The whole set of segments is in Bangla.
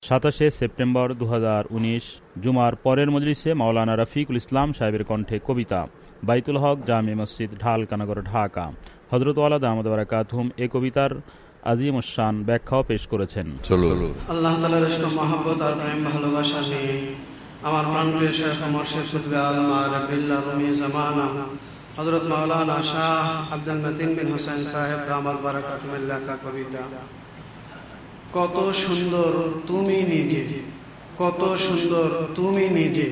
27 সেপ্টেম্বর 2019 জুমার পরের মজলিসে মাওলানা রফিকুল ইসলাম সাহেবের কণ্ঠে কবিতা বাইতুল হক জামে মসজিদ ঢালকানগর ঢাকা। হযরত ওয়ালা দামাত বারাকাতুহুম এই কবিতার আজিম শান ব্যাখ্যাও পেশ করেছেন। আল্লাহ তাআলার ইশক মহব্বত আর প্রেম ভালোবাসা নিয়ে আমার প্রাণপ্রিয় শেখ মুর্শিদ কুতুবে আলম আরবিল্লাহ রুমি জামানা হযরত মাওলানা শাহ আব্দুল মতিন বিন হোসেন সাহেব দামাত বারাকাতুহুম লেখা কবিতা। কত সুন্দর তুমি নিজে, কত সুন্দর তুমি নিজে।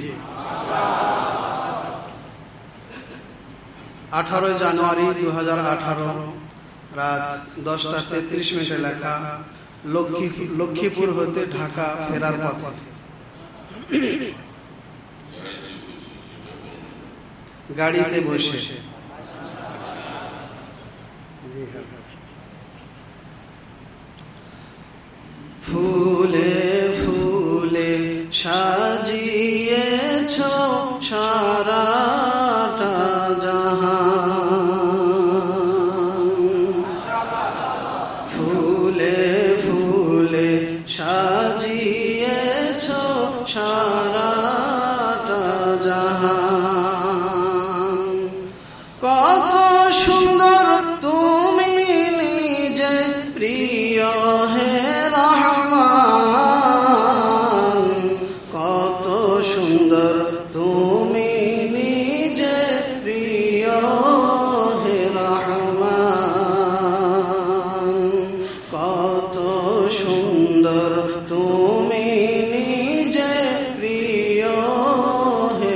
18 জানুয়ারি 2018 রাত 10:33 লেখা। লক্ষ্মীপুর হতে ঢাকা ফেরার পথে গাড়িতে বসে ফুলে ফুলে সাজিয়েছ সারাটা জাহান, ফুলে ফুলে সাজিয়েছ সারাটা জাহান। কত সুন্দর তুমি নিজে প্রিয় হে রহমান, কত সুন্দর তুমি নিজে প্রিয় হে রহমান, কত সুন্দর তুমি নিজে প্রিয় হে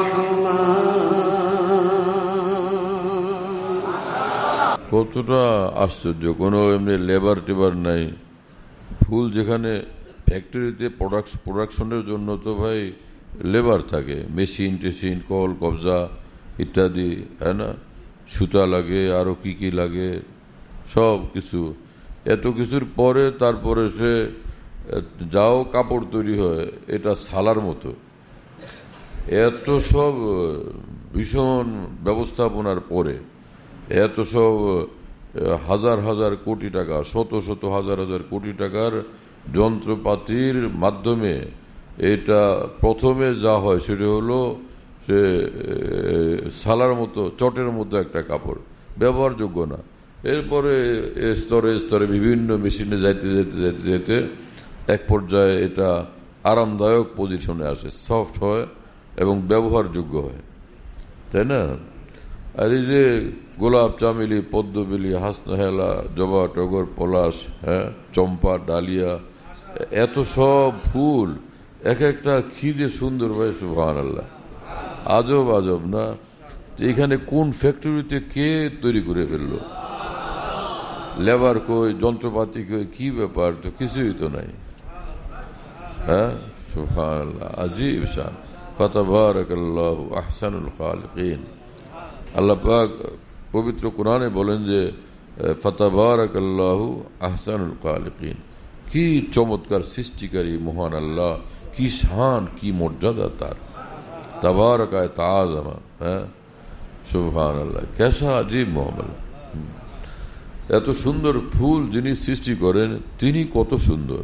রহমান। কতটা আশ্চর্য! কোনো এমনি লেবার টেবার নাই। ফুল যেখানে ফ্যাক্টরিতে প্রোডাকশনের জন্য তো ভাই লেবার থাকে, মেশিন টেশিন কল কবজা ইত্যাদি, হ্যাঁ না, সুতা লাগে, আরও কি কি লাগে, সব কিছু। এত কিছুর পরে তারপরে সে যাও কাপড় তৈরি হয়, এটা সালার মতো। এত সব ভীষণ ব্যবস্থাপনার পরে এত সব হাজার হাজার কোটি টাকা, শত শত হাজার হাজার কোটি টাকার যন্ত্রপাতির মাধ্যমে এটা প্রথমে যা হয় সেটা হলো সে সালার মতো, চটের মতো একটা কাপড়, ব্যবহারযোগ্য না। এরপরে স্তরে স্তরে বিভিন্ন মেশিনে যাইতে যেতে যেতে যেতে এক পর্যায়ে এটা আরামদায়ক পজিশনে আসে, সফট হয় এবং ব্যবহারযোগ্য হয়, তাই না? আর এই যে গোলাপ, চামেলি, পদ্মবেলি, হাসনাহেলা, জবা, টগর, পলাশ, হ্যাঁ, চম্পা, ডালিয়া, এত সব ফুল এক একটা কি যে সুন্দর ভাই, সুবহানাল্লাহ। আজব আজব না? এখানে কোন ফ্যাক্টরিতে কে তৈরি করে ফেললো? লেবার কই, যন্ত্রপাতি কই, কি ব্যাপার? তো কিছুই তো নাই। হ্যাঁ, সুবহানাল্লাহ, আজীব শান। ফাতাবারাকাল্লাহু আহসানুল খালিকিন। আল্লাহ পাক পবিত্র কোরআনে বলেন যে ফাতাবারাকাল্লাহু আহসানুল খালিকিন। কি চমৎকার সৃষ্টিকারী মহান আল্লাহ, কি শান, কি মর্যাদা তার। তাবারাকায় তাআজামা, হ্যাঁ, সুবহানাল্লাহ, কেসা আজীব মোহাম্মদ। এত সুন্দর ফুল যিনি সৃষ্টি করেন তিনি কত সুন্দর,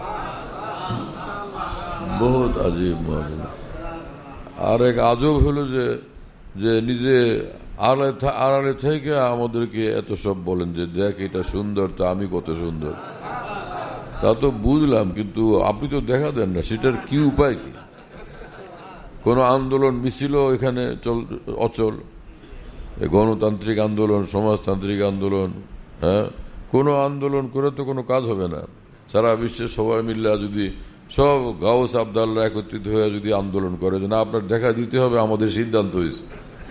বহুত আজীব মোহাম্মদ। আর এক আজব হলো যে নিজে আড়ালে থেকে আমাদেরকে এত সব বলেন যে দেখ এটা সুন্দর, তা আমি কত সুন্দর। তা তো বুঝলাম, কিন্তু আপনি তো দেখা দেন না, সেটার কি উপায়? কি কোনো আন্দোলন মিছিল এখানে অচল? গণতান্ত্রিক আন্দোলন, সমাজতান্ত্রিক আন্দোলন, হ্যাঁ, কোনো আন্দোলন করে তো কোনো কাজ হবে না। সারা বিশ্বের সবাই মিল্লা যদি সব গাউস আবদাল্লাহ একত্রিত হয়ে যদি আন্দোলন করে যে না আপনার দেখা দিতে হবে, আমাদের সিদ্ধান্ত হয়েছে,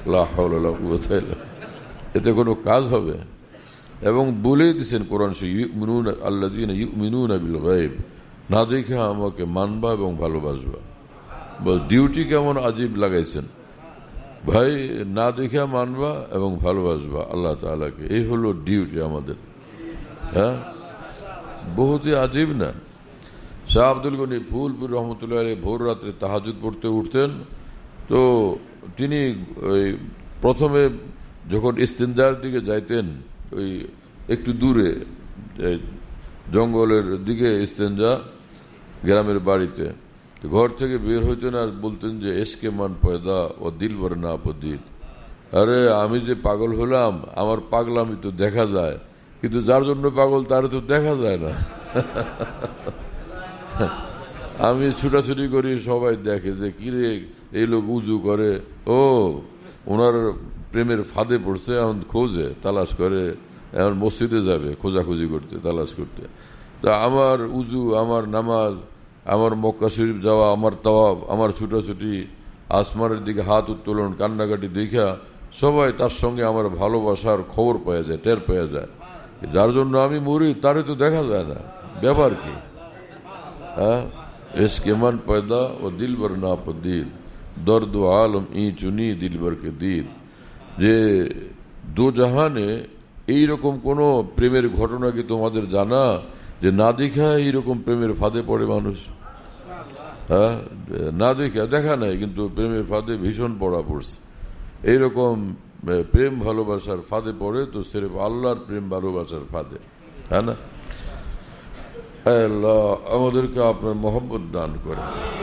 এতে কোনো কাজ হবে? এবং বলেই দিচ্ছেন কোরআন আল্লাযীনা ইউমিনুনা বিল গায়ব, না দেখে আমাকে মানবা এবং ভালোবাসবা। বল ডিউটি কেমন আজীব লাগাইছেন ভাই, না দেখে মানবা এবং ভালোবাসবা আল্লাহ তাআলাকে, এই হলো ডিউটি আমাদের। হ্যাঁ, বহুতই আজীব না? শাহ আব্দুল গনি ফুলপুর রহমতুল্লাহ আলাইহি ভোর রাত্রে তাহাজ্জুদ পড়তে উঠতেন। তো তিনি ওই প্রথমে যখন ইস্তেঞ্জার দিকে যাইতেন, ওই একটু দূরে জঙ্গলের দিকে ইস্তেঞ্জা, গ্রামের বাড়িতে। ঘর থেকে বের হইতেন আর বলতেন যে এসকে মান পয়দা ও দিল ভর না পদিল। আরে আমি যে পাগল হলাম, আমার পাগলামি তো দেখা যায়, কিন্তু যার জন্য পাগল তার তো দেখা যায় না। আমি ছুটাছুটি করি, সবাই দেখে যে কিরে এই লোক উজু করে, ও ওনার প্রেমের ফাঁদে পড়ছে, এখন খোঁজে তালাশ করে, এখন মসজিদে যাবে খোঁজাখুঁজি করতে, তালাশ করতে। তা আমার উজু, আমার নামাজ, আমার মক্কা শরীফ যাওয়া, আমার তাওয়াব, আমার ছুটাছুটি, আসমানের দিকে হাত উত্তোলন, কান্নাকাটি দেখা সবাই তার সঙ্গে আমার ভালোবাসার খবর পাওয়া যায়, টের পাওয়া যায়। যার জন্য আমি মরি তারে তো দেখা যায় না, ব্যাপার কি? হ্যাঁ, এসকে মান পয়দা ও দিল ভর না পদিল, দর্দ আলম ই চুনি দিল ভর কে দিল। যে দো জাহানে এইরকম কোন প্রেমের ঘটনা কি তোমাদের জানা, যে না দেখা এইরকম প্রেমের ফাঁদে পড়ে মানুষ? হ্যাঁ, না দেখা নাই, কিন্তু প্রেমের ফাঁদে ভীষণ পড়া পড়ছে। এইরকম প্রেম ভালোবাসার ফাঁদে পড়ে তো সির্ফ আল্লাহর প্রেম ভালোবাসার ফাঁদে, হ্যাঁ না? আল্লাহ আমাদেরকে আপনার মোহাম্মত দান করে।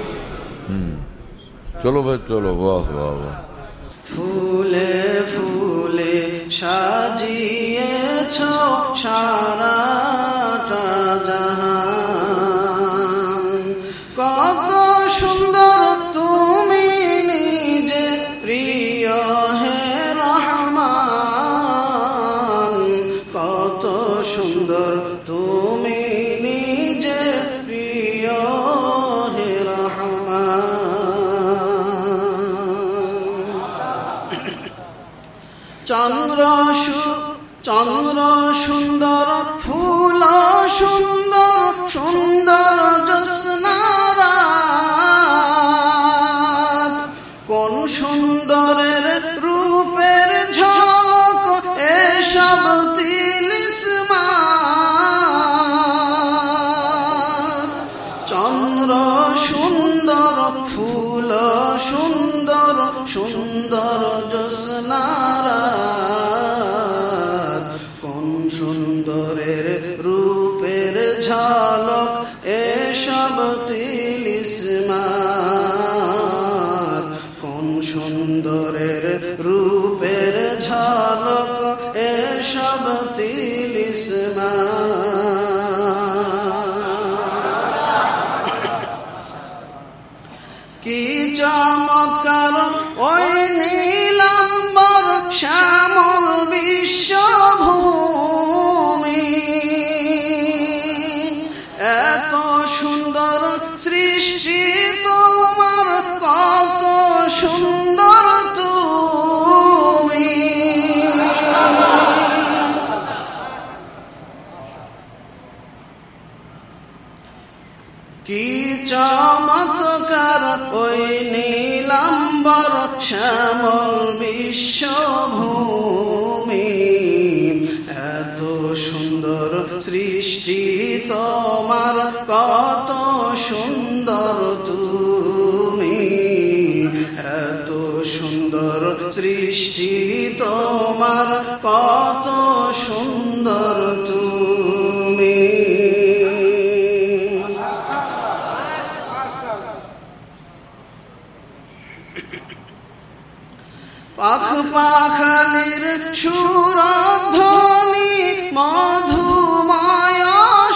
চলো ভাই চলো, বাহ বাহ বাহ। ফুলে ফুলে সাজিয়েছ সারাটা জাহান, কত সুন্দর তুমি নিজে প্রিয় হে রহমান, কত সুন্দর তুমি নিজে প্রিয় হে রহমান। চন্দ্র সুন্দর, ফুল সুন্দর, সুন্দর জ্যোৎস্নারাত, কোন সুন্দরের রূপের ঝলক এসব তিলিস্মাত। চন্দ্র সুন্দর, ফুল সুন্দর, সুন্দর জ্যোৎস্নারাত, কোন সুন্দরের রূপের ঝলক এসব তিলিস্মাত, কোন সুন্দরের রূপের ঝলক এসব তিলিস্মাত। কি চমৎকার ওই নীলাম্বর শ্যামল বিশ্বভূমি, এত সুন্দর সৃষ্টি তোমার, কত সুন্দর তুমি। কি চমৎকার ওই নীলাম্বর শ্যামল বিশ্বভূমি, এত সুন্দর সৃষ্টি তোমার, কত সুন্দর তুমি। এত সুন্দর সৃষ্টি তোমার, কত সুন্দর তুমি। পাখ পাখালির সুরধ্বনি মধুময়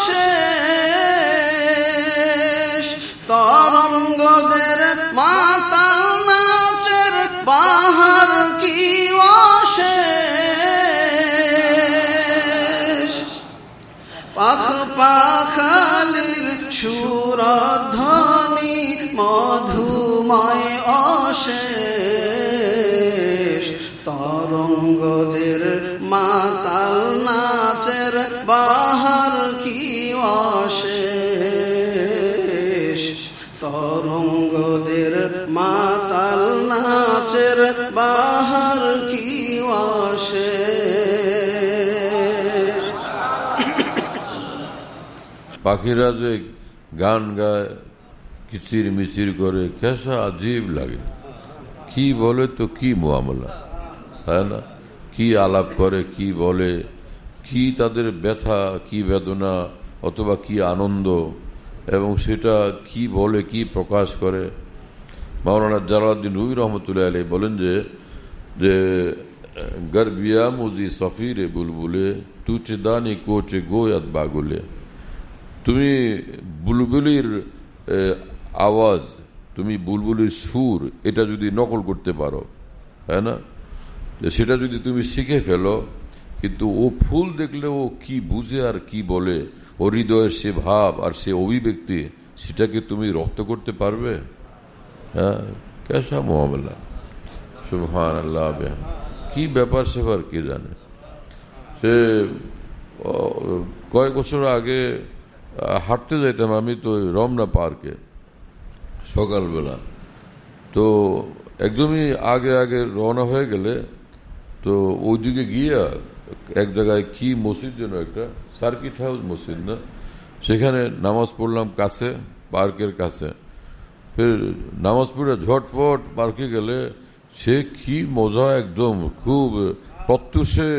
শেষ, তরঙ্গদের মাতাল নাচের বাহার কি অশেষ। পাখ পাখালির সুরধ্বনি মধুময় অশেষ, তরঙ্গদের মাতাল নাচের বাহার কি অশেষ। তরঙ্গদের মাতাল নাচের বাহার কি অশেষ। পাখিরা যে গান গায়, কিচির মিচির করে, কেসা আজীব লাগে। কি বলে তো কি মুআমালা, তাই না? কি আলাপ করে, কি বলে, কি তাদের ব্যথা, কি বেদনা, অথবা কি আনন্দ, এবং সেটা কি বলে, কি প্রকাশ করে। মাওলানা জালালউদ্দিন রুমি রহমতুল্লাহ আলাইহি বলেন যে গরবিয়া মুজি সফিরে বুলবুলে তুচে দানি কোচে গোয়াত বাগুলে, তুমি বুলবুলির আওয়াজ, তুমি বুলবুলির সুর, এটা যদি নকল করতে পারো, তাই না, সেটা যদি তুমি শিখে ফেলো, কিন্তু ও ফুল দেখলে ও কি বুঝে আর কি বলে, ও হৃদয়ের সে ভাব আর সে অভিব্যক্তি, সেটাকে তুমি রপ্ত করতে পারবে? হ্যাঁ, কেসা মোহাম্মলা, সুবহানাল্লাহ, কি ব্যাপার সেবার কে জানে। সে কয়েক বছর আগে হাঁটতে যাইতাম আমি তো রমনা পার্কে সকালবেলা, তো একদমই আগে আগে রওনা হয়ে গেলে তো ওইদিকে গিয়া এক জায়গায় কি মসজিদ যেন, একটা সার্কিট হাউস মসজিদ না, সেখানে নামাজ পড়লাম কাছে, পার্কের কাছে। ফের নামাজ পড়ে ঝটপট পার্কে গেলে সে কি মজা, একদম খুব প্রত্যুষে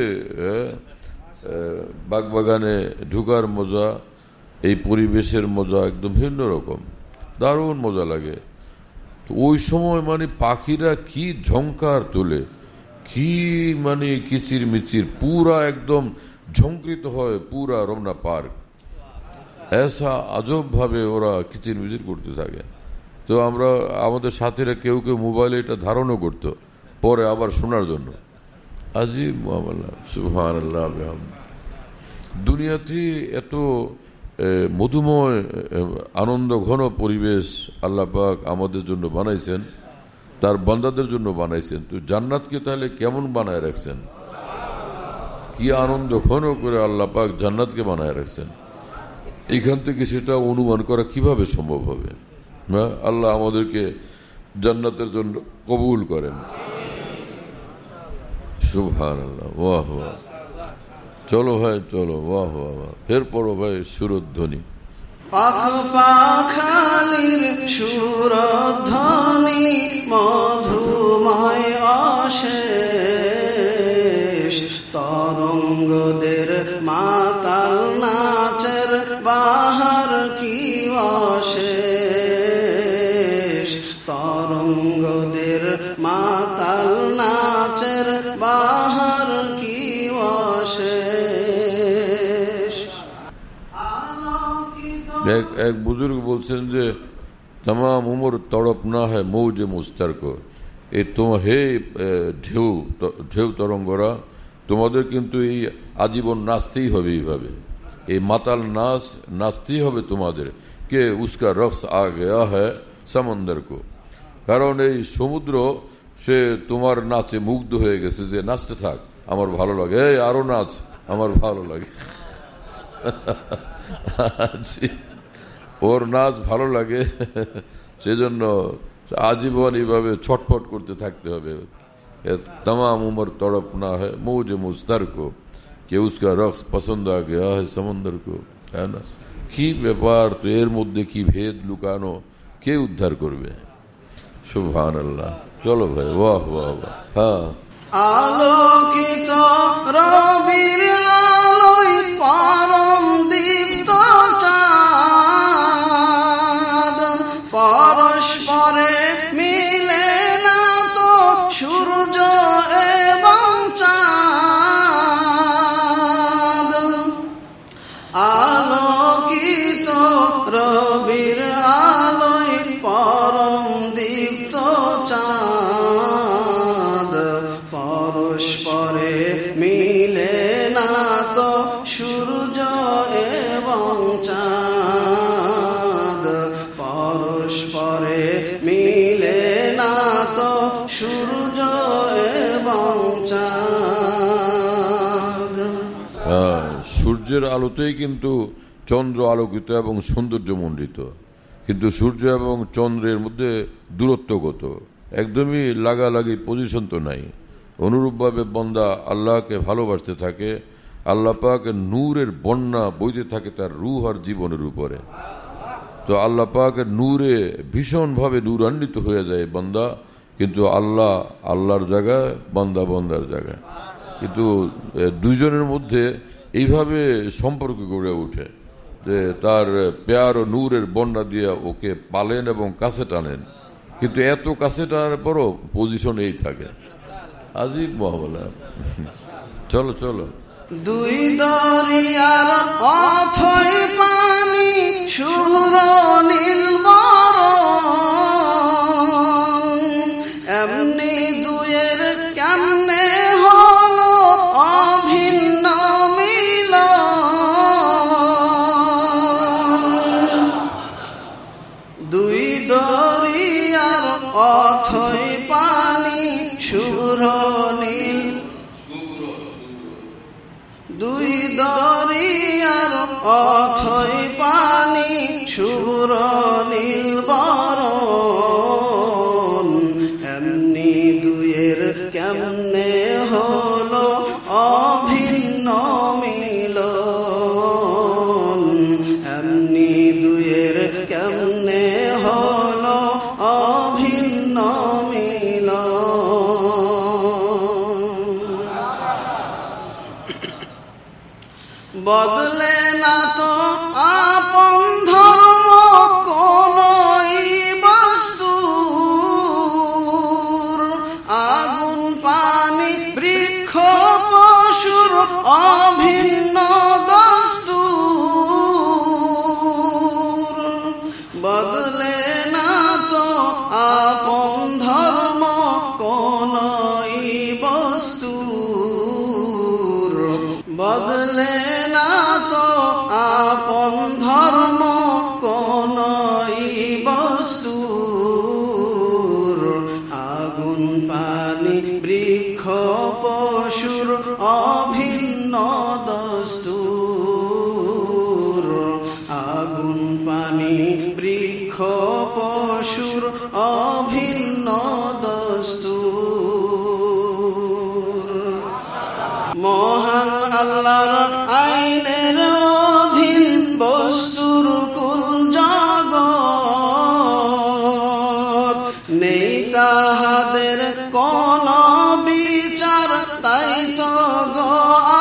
বাগবাগানে ঢুকার মজা, এই পরিবেশের মজা একদম ভিন্ন রকম, দারুণ মজা লাগে। তো ওই সময় মানে পাখিরা কি ঝংকার তোলে, কি মানে কিচির মিচির, পুরা একদম ঝংকৃত হয় পুরা রমনা পার্ক, এসা আজব ভাবে ওরা কিচির মিচির করতে থাকে। তো আমরা আমাদের সাথীরা কেউ কেউ মোবাইলে এটা ধারণও করতো পরে আবার শোনার জন্য। আজিব মামলা, সুবহানাল্লাহ। দুনিয়াতে এত মধুময় আনন্দ ঘন পরিবেশ আল্লাহ পাক আমাদের জন্য বানাইছেন, তার বান্দাদের জন্য বানাইছেন। তো জান্নাতকে তাহলে কেমন বানায় রাখছেন, কি আনন্দ ঘন করে আল্লাহ পাক জান্নাতকে বানায় রাখছেন, এইখান থেকে সেটা অনুমান করা কিভাবে সম্ভব হবে? আল্লাহ আমাদেরকে জান্নাতের জন্য কবুল করেন, সুবহানাল্লাহ। ওয়াহ ওয়াহ, চলো ভাই চলো, ওয়াহ ওয়াহ, ফের পড়ো ভাই সুরধ্বনি। পাখ পাখালির সুরধ্বনি মধুময় অশেষ, তরঙ্গদের মাতাল নাচের বাহার কি অশেষ, তরঙ্গদের মাতাল নাচের বাহার কি অশেষ। এক বুজুর্গ বলছেন যে तमाम उम्र तड़पना है मौज मुस्तर को, এই তোমার হে ঢেউ তরঙ্গরা, তোমাদের কিন্তু এই আজীবন নাচতেই হবে, এইভাবে এই মাতাল নাচতেই হবে তোমাদের। কে উসকা রক্স আ গয়া হ্যায় সমুন্দর কো, কারণ এই সমুদ্র সে তোমার নাচে মুগ্ধ হয়ে গেছে, যে নাচতে থাক, আমার ভালো লাগে, এই আরো নাচ, আমার ভালো লাগে। ওর নাচ ভালো লাগে, সেজন্য আজীবন এইভাবে ছটফট করতে থাকতে হবে। तमाम उम्र तड़पना है मौज मुस्तर को, कि उसका रक्स पसंद आ गया है समंदर को, है ना। কি ব্যাপার, তো এর মধ্যে কি ভেদ লুকানো, কে উদ্ধার করবে? সুবহানাল্লাহ। চলো ভাই, বাহ বাহ বাহ। হ্যাঁ, আলোকিত রবির আলোয় পরম দীপ্ত চাঁদ, পরস্পরে মিলে না তো সূর্য এবং চাঁদ। আলোকিত রবির আলোয় পরম দীপ্ত চাঁদ, পরস্পরে মিলে না তো সূর্য এবং চাঁদ, পরস্পরে মিলে না তো সূর্য এবং চাঁদ। সূর্যের আলোতেই কিন্তু চন্দ্র আলোকিত এবং সৌন্দর্যমণ্ডিত, কিন্তু সূর্য এবং চন্দ্রের মধ্যে দূরত্বগত, একদমই লাগালাগি পজিশন তো নাই। অনুরূপভাবে বান্দা আল্লাহকে ভালোবাসতে থাকে, আল্লাহ পাকের নূরের বন্যা বইতে থাকে তার রূহ আর জীবনের উপরে। তো আল্লাহ পাকের নূরে ভীষণভাবে নূরান্বিত হয়ে যায় বান্দা, কিন্তু আল্লাহর জায়গায়, বান্দা বান্দার জায়গায়। কিন্তু দুইজনের মধ্যে এইভাবে সম্পর্ক গড়ে ওঠে, যে তার প্যার ও নূরের বন্যা দিয়ে ওকে পালেন এবং কাছে টানেন, কিন্তু এত কাছে টানার পরও পজিশন এই থাকে। আজিব মহাবলা। চলো চলো। দুই দরিয়ার অথই পানি শুভ্র নীল বরণ, এমনি দুয়ের কেমনে হলো অভিন্ন মিলন। দুই দরিয়ার অথই পানি শুভ্র নীল, দুই দরিয়ার অথই পানি শুভ্র নীল বরণ, এমনি দুয়ের কেমনে হলো অভিন্ন মিলন, এমনি দুয়ের কেমনে হলো অভিন্ন মিলন। বদলে না তো আপন ধর্ম কোনই বস্তুর, আগুন পানি বৃক্ষ পশুর অভিন্ন দস্তুর। বদলে না তো আপন ধর্ম কোনই বস্তুর, বদলে না তো আপন ধর্ম কোনই বস্তুর, আগুন পানি বৃক্ষ পশুর অভিন্ন দস্তুর, আগুন পানি বৃক্ষ পশুর অভিন্ন দস্তুর। মহান আল্লাহর আইনের অধীন বস্তুর কুল জগৎ, নেই তাহাদের কোন বিচার, তাই তো গো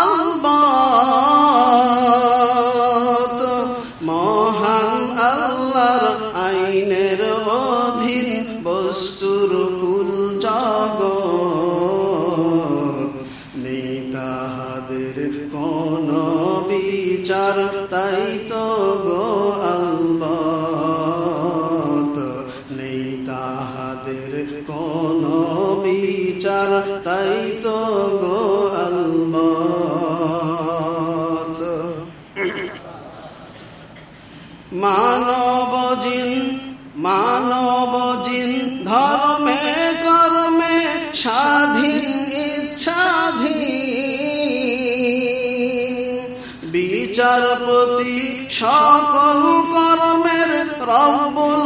আলবত। মহান আল্লাহর আইনের অধীন বস্তুর কুল জগৎ, নেই তাহাদের কোন বিচার, তাই তো গো আলবত। নেই তাহাদের কোন বিচার, তাই তো গো আলবত। মানব জিন ধর্মে কর্মে স্বাধীন ইচ্ছাধীন, বিচারপতি সকল কর্মের রব্বুল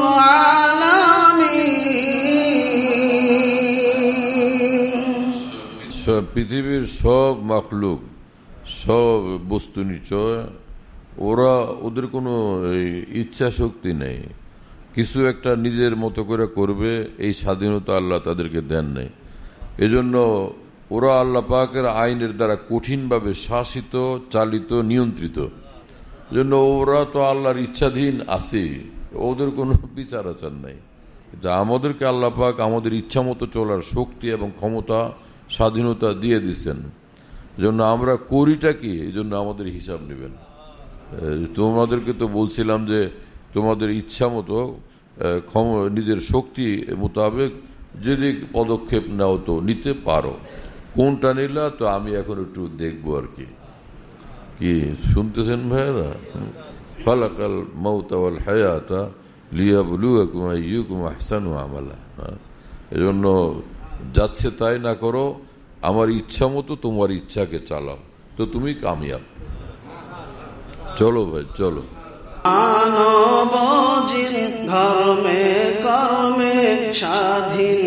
আলামিন। পৃথিবীর সব মাখলুক, সব বস্তু নিচয়, ওদের কোনো ইচ্ছা শক্তি নেই, কিছু একটা নিজের মতো করে করবে এই স্বাধীনতা আল্লাহ তাদেরকে দেন নাই। এজন্য ওরা আল্লাহ পাকের আইনের দ্বারা কঠিনভাবে শাসিত, চালিত, নিয়ন্ত্রিত। এজন্য ওরা তো আল্লাহর ইচ্ছাধীন আছে, ওদের কোনো বিচার আচার নাই। যা আমাদেরকে আল্লাহ পাক আমাদের ইচ্ছা মতো চলার শক্তি এবং ক্ষমতা, স্বাধীনতা দিয়ে দিচ্ছেন। এজন্য আমরা করিটা কি, এই জন্য আমাদের হিসাব নেবেন। তোমাদেরকে তো বলছিলাম যে তোমাদের ইচ্ছা মতো নিজের শক্তি মোতাবেক যদি পদক্ষেপ নাও তো নিতে পারো, কোনটা নিলা তো আমি এখন একটু দেখবো আর কি। কি শুনতেছেন ভাইয়েরা? খালাকাল মাউতা ওয়াল হায়াতা লিয়াবলুয়াকুম আইয়ুকুম আহসানু আমালা। এজন্য যাচ্ছে তাই না করো, আমার ইচ্ছা মতো তোমার ইচ্ছাকে চালাও, তো তুমি কামিয়াব। চলো ভাই চলো। মানব জিন ধর্মে কর্মে স্বাধীন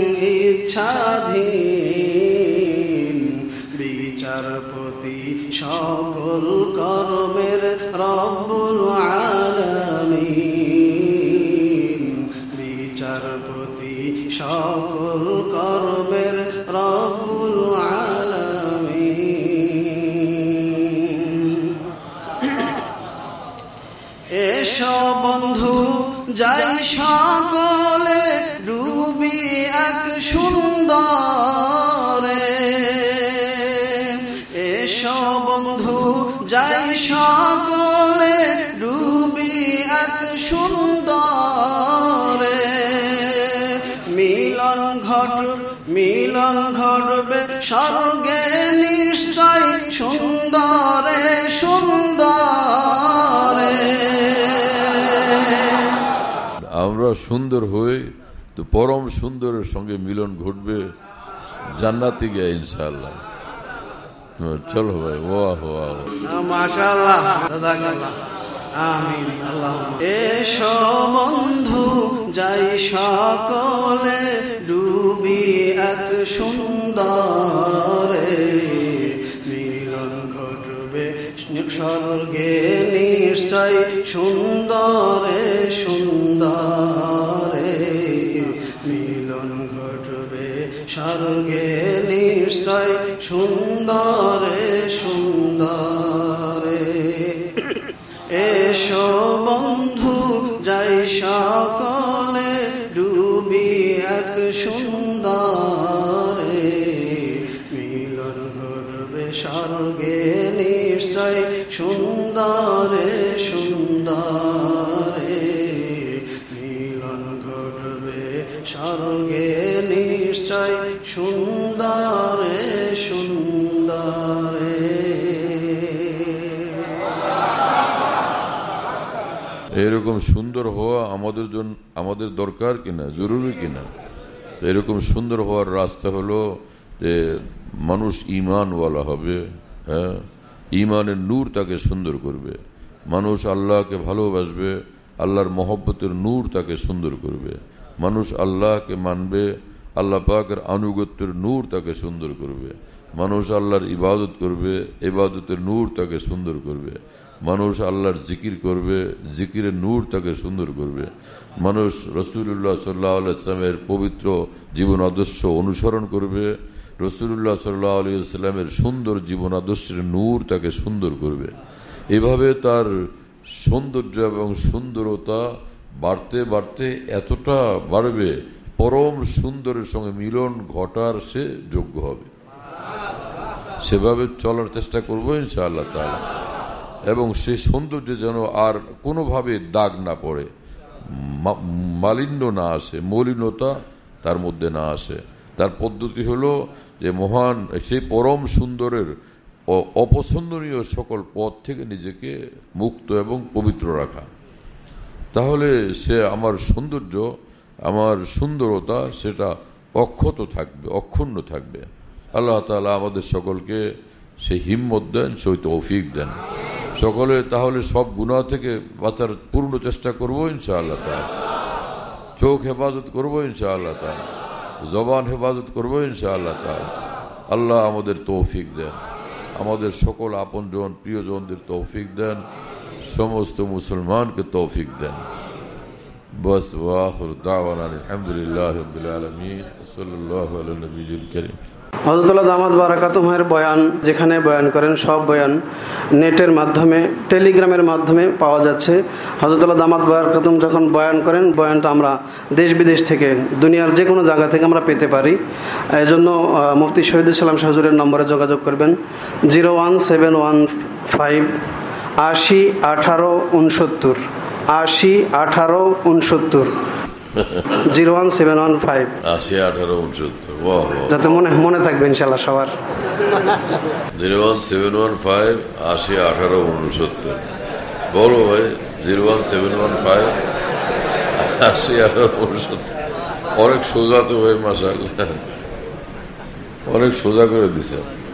ইচ্ছাধীন, বিচারপতি সকল কর্মের রব্বুল আলামিন। বিচারপতি সকল কর্মের রব্বুল আলামিন। এসো বন্ধু যাই সকলে ডুবি এক সুন্দরে, এসো বন্ধু যাই সকলে ডুবি এক সুন্দরে, মিলন ঘটবে স্বর্গে নিশ্চয় সুন্দরে সুন্দরে। আমরা সুন্দর হই তো পরম সুন্দরের সঙ্গে মিলন ঘটবে জান্নাতে গিয়ে ইনশাআল্লাহ। চলো ভাই, ওয়াহ ওয়াহ, মাশাআল্লাহ, জাযাকাল্লাহ, আমিন, আল্লাহুম্মা। এসো বন্ধু যাই সকলে ডুবি এক সুন্দরে, মিলন ঘটবে স্বর্গে নিশ্চয় সুন্দরে সুন্দরে, মিলন ঘটবে স্বর্গে নিশ্চয় সুন্দরে সুন্দরে। এসো বন্ধু যাই সকলে ডুবি এক সুন্দরে, মিলন ঘটবে স্বর্গে নিশ্চয় সুন্দরে সুন্দরে, মিলন ঘটবে স্বর্গে নিশ্চয় সুন্দরে সুন্দরে। এরকম সুন্দর হওয়া আমাদের দরকার কিনা, জরুরি কিনা? এরকম সুন্দর হওয়ার রাস্তা হলো যে মানুষ ঈমানওয়ালা হবে, হ্যাঁ, ঈমানের নূর তাকে সুন্দর করবে। মানুষ আল্লাহকে ভালোবাসবে, আল্লাহর মহব্বতের নূর তাকে সুন্দর করবে। মানুষ আল্লাহকে মানবে, আল্লাহ পাকের আনুগত্যের নূর তাকে সুন্দর করবে। মানুষ আল্লাহর ইবাদত করবে, ইবাদতের নূর তাকে সুন্দর করবে। মানুষ আল্লাহর জিকির করবে, জিকিরের নূর তাকে সুন্দর করবে। মানুষ রাসূলুল্লাহ সাল্লাল্লাহু আলাইহি ওয়াসাল্লামের পবিত্র জীবন আদর্শ অনুসরণ করবে, রাসূলুল্লাহ সাল্লাল্লাহু আলাইহি ওয়াসাল্লামের সুন্দর জীবন আদর্শের নূর তাকে সুন্দর করবে। এভাবে তার সৌন্দর্য এবং সুন্দরতা বাড়তে বাড়তে এতটা বাড়বে, পরম সুন্দরের সঙ্গে মিলন ঘটার সে যোগ্য হবে। সেভাবে চলার চেষ্টা করবো ইনশাআল্লাহ তাআলা, এবং সেই সৌন্দর্য যেন আর কোনোভাবে দাগ না পড়ে, মালিন্য না আসে, মলিনতা তার মধ্যে না আসে। তার পদ্ধতি হলো যে মহান সেই পরম সুন্দরের অপছন্দনীয় সকল পথ থেকে নিজেকে মুক্ত এবং পবিত্র রাখা। তাহলে সে আমার সৌন্দর্য, আমার সুন্দরতা সেটা অক্ষত থাকবে, অক্ষুণ্ণ থাকবে। আল্লাহ তাআলা আমাদের সকলকে সে হিম্মত দেন, সেই তৌফিক দেন সকলে। তাহলে সব গুনাহ থেকে বাঁচার পূর্ণ চেষ্টা করবো ইনশাআল্লাহ তাআলা। চোখ হেফাজত করবো ইনশাআল্লাহ তাআলা, জবান হেফাজত করবো ইনশাআল্লাহ তাআলা। আল্লাহ আমাদের তৌফিক দেন, আমাদের সকল আপনজন প্রিয়জনদের তৌফিক দেন, সমস্ত মুসলমানকে তৌফিক দেন। বাস ওয়া আখির দাওয়ানা আলহামদুলিল্লাহি রাব্বিল আলামিন, সাল্লাল্লাহু আলা নবিয়িল কারীম। হযরতুল্লাহ দামাত বারাকাতুহুর বয়ান যেখানে বয়ান করেন, সব বয়ান নেটের মাধ্যমে, টেলিগ্রামের মাধ্যমে পাওয়া যাচ্ছে। হযরতুল্লাহ দামাত বারাকাতুহু যখন বয়ান করেন, বয়ানটা আমরা দেশ বিদেশ থেকে, দুনিয়ার যে কোনো জায়গা থেকে আমরা পেতে পারি। এই জন্য মুফতি শহীদুল ইসলাম শাহ হুজুরের নম্বরে যোগাযোগ করবেন 01715 80 18 69 80 18 69 01715 80 18 69। যাতে মনে থাকবে ইনশাআল্লাহ সবার। 01715 80 18 69। বলো ভাই, 01715 80 18 69। অনেক সোজা তো ভাই, মাশাআল্লাহ, অনেক সোজা করে দিছে।